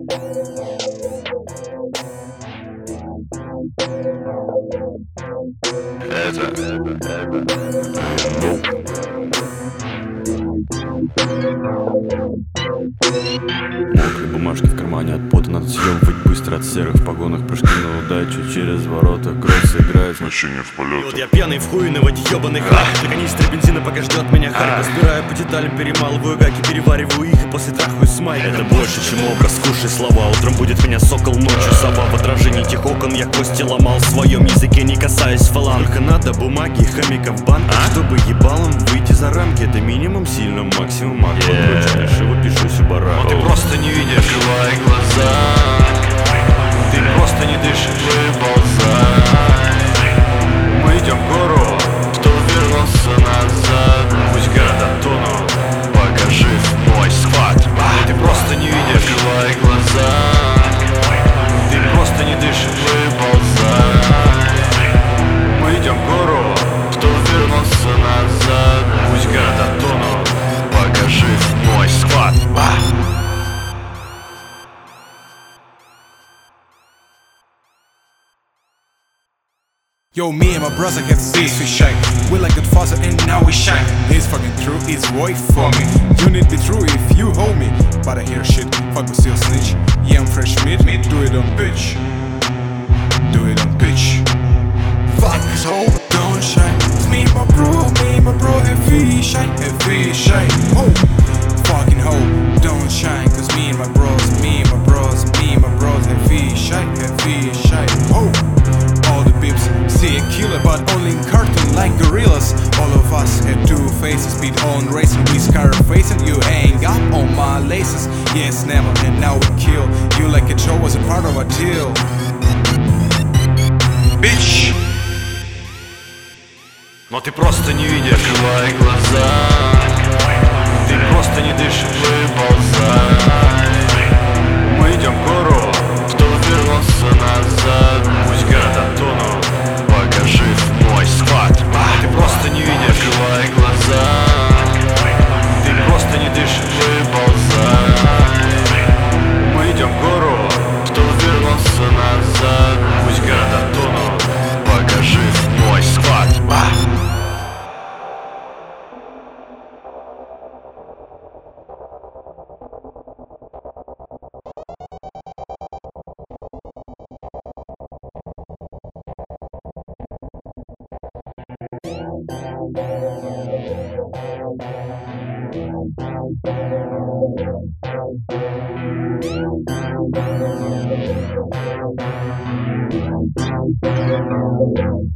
Мокрые бумажки в кармане от пота, надо съебывать быстро от серых в погонах, прыжки на удачу через ворота. Кросс играет значение в полете. Вот я пьяный в хуй на в этих ебаных на канистре бензина, пока ждет меня Харька. Разбираю по деталям, перемалываю гаки, перевариваю их и после трахаю с майкой. Это больше, чем образ, скушай слова. Утром будет меня сокол, ночью сова. В отражении тех окон я кости ломал в своем языке, не касаясь фаланг. Только надо бумаги и хомяка в банках, чтобы ебалом выйти за рамки. Это минимум, сильно максимум. Дешево пишусь у барака. Но ты просто не видишь, открывай глаза. Ты просто не дышишь, выползай. Мы идем в гору, кто вернулся назад. Пусть города тонут, покажи мой схват. Но ты просто не видишь, открывай глаза. Ты просто не дышишь, выползай. Мы идем в гору, кто вернулся назад. Пусть города тонут, покажи мой схват. Yo, me and my brother get this we shine. We like good father and now we shine. It's fucking true, it's void for me. You need be true if you hold me. But I hear shit, fuck with still snitch. Yeah, I'm fresh meat, do it on bitch. Do it on bitch. Fuck this hoe, don't shine. It's me and my bro, heavy shine, heavy shine. Oh, fucking hoe, don't shine. Cause me and my bros, heavy shine, heavy shine. Oh, all the bips see a killer, but only in cartoon like gorillas. All of us have two faces, speed on racing, we Scarface and you hang up on my laces. Yes, never, and now we kill you like a show was a part of a deal. Bitch. Но ты просто не видишь, открывай глаза. Ты просто не дышишь, выползай. Мы идем в гору, кто вернулся назад. Пусть города тонут, покажи мой схват. Ты просто не видишь, открывай глаза. Ты просто не дышишь, выползай. Мы идем в гору, кто вернулся назад. Пусть города тонут, покажи мой схват. Thank you.